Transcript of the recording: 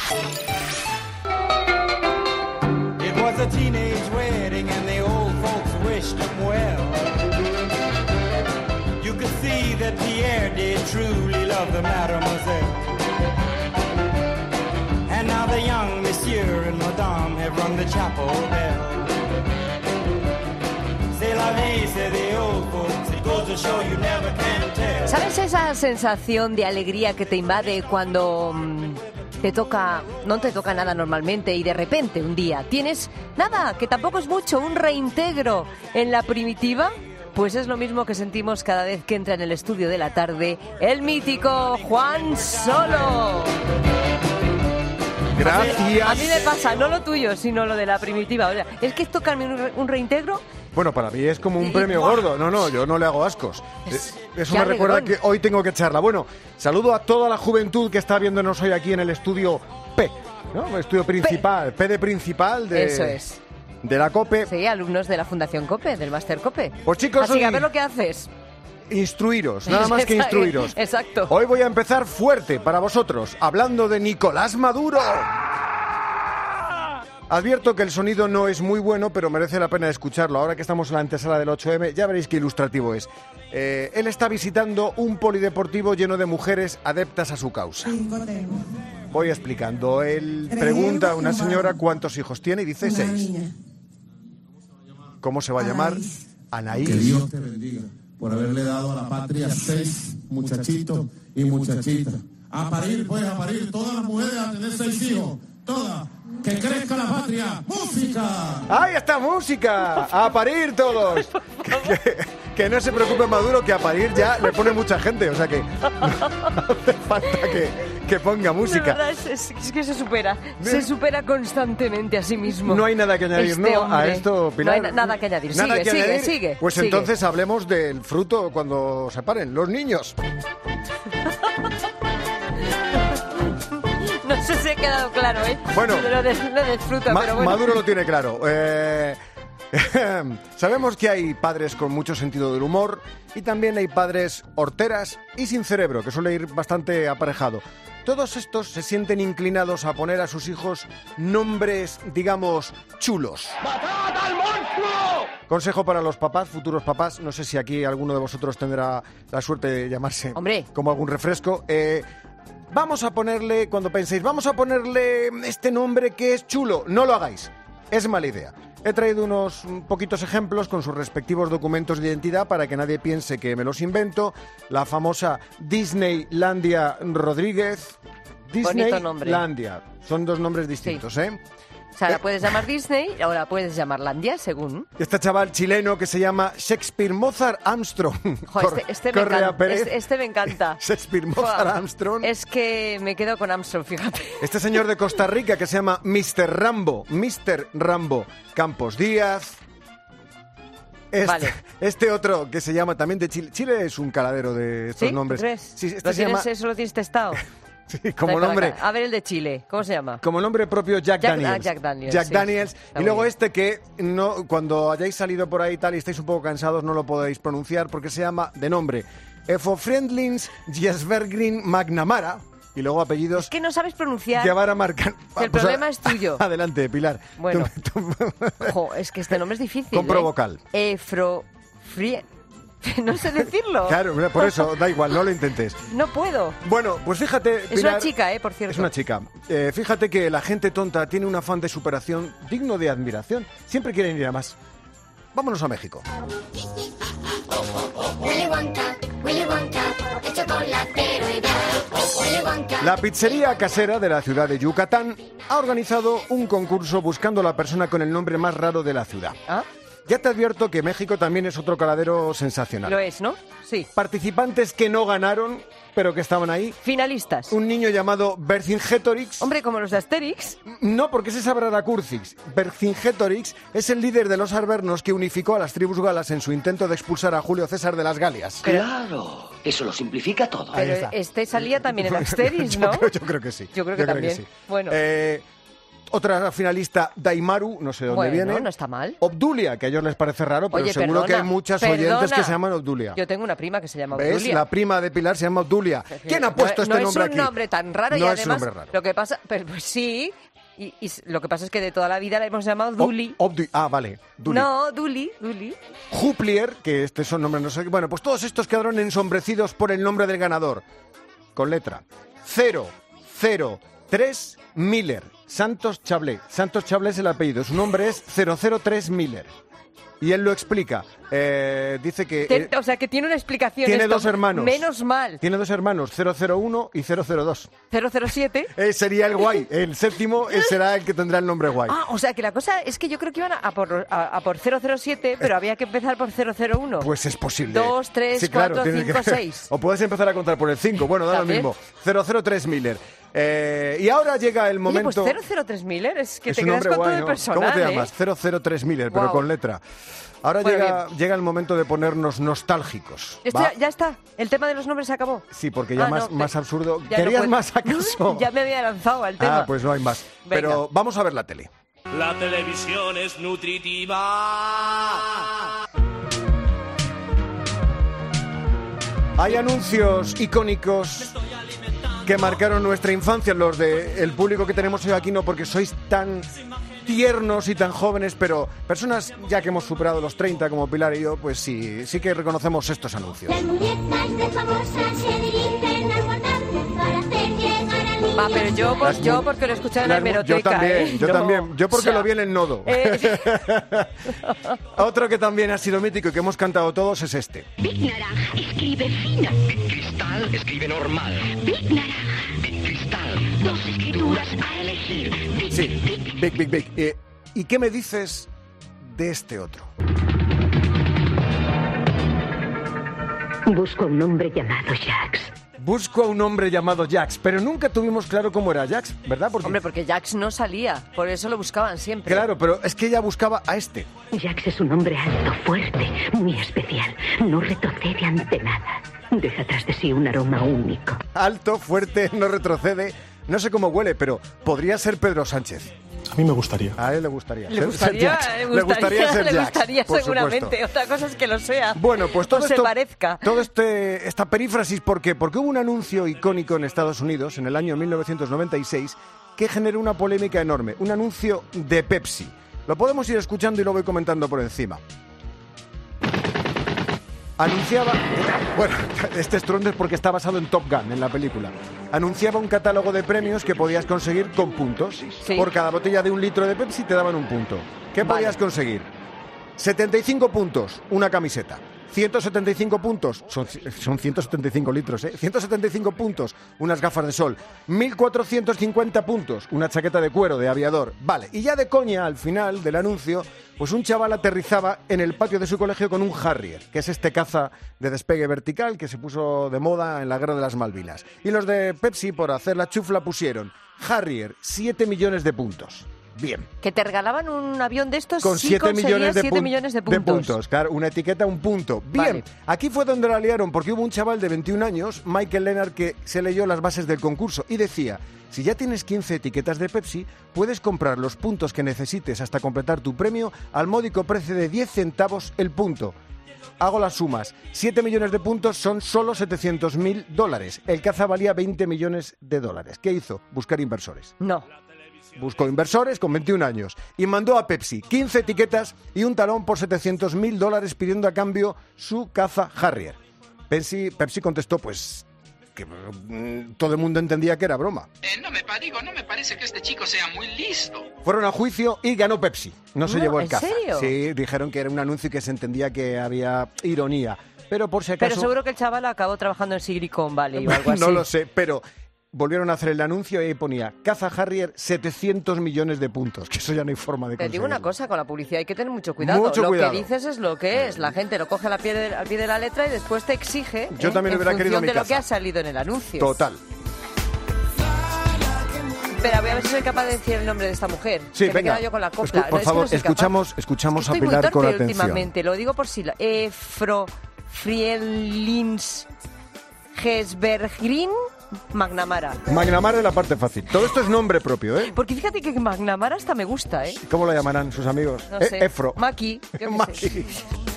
It was a teenage wedding and the old folks wished him well. You could see that Pierre did truly love the mademoiselle. And now the young monsieur and madame have rung the chapel bell. C'est la vie, say the old folks, it goes to show you never can tell. ¿Sabes esa sensación de alegría que te invade cuando no te toca nada normalmente y de repente un día tienes nada, que tampoco es mucho, un reintegro en la primitiva? Pues es lo mismo que sentimos cada vez que entra en el estudio de la tarde el mítico Juan Solo. Gracias. A mí me pasa, no lo tuyo, sino lo de la primitiva. O sea, es que tocarme un reintegro. Bueno, para mí es como un premio gordo. No, yo no le hago ascos. Eso me recuerda que hoy tengo que echarla. Bueno, saludo a toda la juventud que está viéndonos hoy aquí en el estudio P, ¿no? El estudio principal, P de principal de... Eso es. De la COPE. Sí, alumnos de la Fundación COPE, del Máster COPE. Pues chicos, así que a ver lo que haces. Instruiros, nada más que instruiros. Exacto. Hoy voy a empezar fuerte para vosotros, hablando de Nicolás Maduro. Advierto que el sonido no es muy bueno, pero merece la pena escucharlo. Ahora que estamos en la antesala del 8M, ya veréis qué ilustrativo es. Él está visitando un polideportivo lleno de mujeres adeptas a su causa. Voy explicando. Él pregunta a una señora cuántos hijos tiene y dice 6. ¿Cómo se va a llamar? Anaís. Que Dios te bendiga por haberle dado a la patria 6 muchachitos y muchachitas. A parir, pues, a parir. Todas las mujeres a tener 6 hijos. Todas. ¡Que crezca la patria! ¡Música! ¡Ahí está, música! ¡A parir todos! Que no se preocupe Maduro, que a parir ya le pone mucha gente. O sea que no hace falta que ponga música. De verdad, es que se supera constantemente a sí mismo. No hay nada que añadir, ¿no? Hombre. A esto, Pilar. No hay nada que añadir. Sigue. Pues sigue. Entonces hablemos del fruto cuando se paren, los niños. No sé si ha quedado claro, ¿eh? Bueno, lo del fruto, pero bueno. Maduro lo tiene claro. Sabemos que hay padres con mucho sentido del humor y también hay padres horteras y sin cerebro, que suele ir bastante aparejado. Todos estos se sienten inclinados a poner a sus hijos nombres, digamos, chulos. ¡Matad al monstruo! Consejo para los papás, futuros papás. No sé si aquí alguno de vosotros tendrá la suerte de llamarse como algún refresco. Vamos a ponerle, cuando penséis, vamos a ponerle este nombre que es chulo. No lo hagáis. Es mala idea. He traído unos poquitos ejemplos con sus respectivos documentos de identidad para que nadie piense que me los invento. La famosa Disneylandia Rodríguez. Disneylandia. Son dos nombres distintos, sí. O sea, la puedes llamar Disney o la puedes llamar Landia, según. Este chaval chileno que se llama Shakespeare Mozart Armstrong. Este me encanta. Shakespeare Mozart Armstrong. Es que me quedo con Armstrong, fíjate. Este señor de Costa Rica que se llama Mr. Rambo Campos Díaz. Este otro que se llama también de Chile. Chile es un caladero de estos nombres. Sí, ¿Eso lo tienes testado? Sí, como nombre. A ver el de Chile, ¿cómo se llama? Como nombre propio Jack Daniels. Jack Daniels. Y luego que no, cuando hayáis salido por ahí y tal y estáis un poco cansados no lo podéis pronunciar porque se llama de nombre Efo Friendlings Jesbergrin Magnamara. Y luego apellidos... Es que no sabes pronunciar. Llevar a marcar... El problema es tuyo. Adelante, Pilar. Bueno. Es que este nombre es difícil. Compro vocal. No sé decirlo. Claro, por eso, da igual, no lo intentes. No puedo. Bueno, pues fíjate, Pilar, es una chica, por cierto. Es una chica. Fíjate que la gente tonta tiene un afán de superación digno de admiración. Siempre quieren ir a más. Vámonos a México. La pizzería casera de la ciudad de Yucatán ha organizado un concurso buscando la persona con el nombre más raro de la ciudad. ¿Ah? Ya te advierto que México también es otro caladero sensacional. Lo es, ¿no? Sí. Participantes que no ganaron, pero que estaban ahí. Finalistas. Un niño llamado Vercingetorix. Hombre, como los de Asterix. No, porque ese es Abradacurzix. Vercingetorix es el líder de los arvernos que unificó a las tribus galas en su intento de expulsar a Julio César de las Galias. Claro, eso lo simplifica todo. Pero este salía también en Asterix, ¿no? Yo creo que sí. Yo creo que también. sí. Bueno. Otra finalista, Daimaru, no sé de dónde viene. No está mal. Obdulia, que a ellos les parece raro, pero Oye, seguro que hay muchas oyentes que se llaman Obdulia. Yo tengo una prima que se llama ¿Ves? Obdulia. La prima de Pilar se llama Obdulia. ¿Quién ha puesto este nombre aquí? No es un nombre tan raro y no además es un nombre raro. lo que pasa, pues sí, y lo que pasa es que de toda la vida la hemos llamado Duli. Vale. Duli. No, Duli. Juplier, que son nombres no sé qué. Bueno, pues todos estos quedaron ensombrecidos por el nombre del ganador. Con letra 003 Miller. Santos Chablé. Santos Chablé es el apellido. Su nombre es 003 Miller. Y él lo explica. Dice que... o sea, que tiene una explicación. Tiene dos hermanos. Menos mal. Tiene dos hermanos, 001 y 002. 007. Sería el guay. El séptimo será el que tendrá el nombre guay. O sea, que la cosa es que yo creo que iban a por 007, pero había que empezar por 001. Pues es posible. 2, 3, 4, 5, 6. O puedes empezar a contar por el 5. Bueno, da lo mismo. 003 Miller. Y ahora llega el momento... Oye, pues 003 Miller, es que es te un quedas nombre con guay, todo el personal. ¿Cómo te llamas? 003 Miller, pero con letra. Ahora llega el momento de ponernos nostálgicos. Ya está, el tema de los nombres se acabó. Sí, porque ya más absurdo. Ya ¿Querías no más acaso? Ya me había lanzado al tema. Pues no hay más. Venga. Pero vamos a ver la tele. La televisión es nutritiva. Hay anuncios icónicos que marcaron nuestra infancia, los del público que tenemos hoy aquí, no porque sois tan tiernos y tan jóvenes, pero personas ya que hemos superado los 30 como Pilar y yo, pues sí que reconocemos estos anuncios. Las muñecas de famosas se dirigen al portal para hacer llegar al niño. Pero yo porque lo escuché en la hemeroteca. Yo también. Yo porque lo vi en el nodo. Otro que también ha sido mítico y que hemos cantado todos es este. Big Naranja escribe fino. Big Cristal escribe normal. Big Naranja. Big Cristal. Dos escrituras a elegir. Sí, Big. ¿Y qué me dices de este otro? Busco a un hombre llamado Jax. Busco a un hombre llamado Jax, pero nunca tuvimos claro cómo era Jax, ¿verdad? Porque Jax no salía, por eso lo buscaban siempre. Claro, pero es que ella buscaba a este. Jax es un hombre alto, fuerte, muy especial. No retrocede ante nada. Deja tras de sí un aroma único. Alto, fuerte, no retrocede. No sé cómo huele, pero podría ser Pedro Sánchez. A mí me gustaría. A él le gustaría. Le gustaría ser Jax, le gustaría por seguramente. supuesto. Otra cosa es que lo sea. Bueno, pues todo se parezca. Todo esta perífrasis, ¿por qué? Porque hubo un anuncio icónico en Estados Unidos en el año 1996 que generó una polémica enorme. Un anuncio de Pepsi. Lo podemos ir escuchando y lo voy comentando por encima. Anunciaba... Bueno, este estruendo es porque está basado en Top Gun, en la película. Anunciaba un catálogo de premios que podías conseguir con puntos. Sí. Por cada botella de 1 litro de Pepsi te daban un punto. ¿Qué podías conseguir? 75 puntos, una camiseta. 175 puntos, son 175 litros, 175 puntos, unas gafas de sol. 1.450 puntos, una chaqueta de cuero de aviador. Vale, y ya de coña, al final del anuncio, pues un chaval aterrizaba en el patio de su colegio con un Harrier, que es este caza de despegue vertical que se puso de moda en la Guerra de las Malvinas. Y los de Pepsi, por hacer la chufla, pusieron Harrier, 7 millones de puntos. Bien. Que te regalaban un avión de estos con si 7 millones de puntos. Claro, una etiqueta, un punto. Bien, vale. Aquí fue donde la liaron, porque hubo un chaval de 21 años, Michael Leonard, que se leyó las bases del concurso y decía: si ya tienes 15 etiquetas de Pepsi, puedes comprar los puntos que necesites hasta completar tu premio al módico precio de 10 centavos el punto. Hago las sumas. 7 millones de puntos son solo $700.000. El caza valía $20 millones. ¿Qué hizo? Buscar inversores. No. Buscó inversores con 21 años y mandó a Pepsi 15 etiquetas y un talón por $700.000 pidiendo a cambio su caza Harrier. Pepsi contestó pues que todo el mundo entendía que era broma. No me parece que este chico sea muy listo. Fueron a juicio y ganó Pepsi. No se llevó el caza. ¿En serio? Sí, dijeron que era un anuncio y que se entendía que había ironía. Pero por si acaso... Pero seguro que el chaval acabó trabajando en Silicon Valley o algo así. No lo sé, pero... Volvieron a hacer el anuncio y ahí ponía caza Harrier 700 millones de puntos, que eso ya no hay forma de conseguirlo. Te digo una cosa, con la publicidad hay que tener mucho cuidado. Cuidado. Que dices es lo que es. La gente lo coge al pie de la letra y después te exige. Yo también hubiera querido mi de lo caza. que ha salido en el anuncio. Total. Espera, voy a ver si soy capaz de decir el nombre de esta mujer. Sí, que venga. me quedo yo con la copla. Por favor, escuchamos a Estoy Pilar muy con torpe atención. últimamente, lo digo por si... Frielins Gesbergrin. McNamara. McNamara es la parte fácil. Todo esto es nombre propio, ¿eh? Porque fíjate que McNamara hasta me gusta, ¿eh? ¿Cómo lo llamarán sus amigos? No sé. Efro. Maki. Yo qué sé. Maki.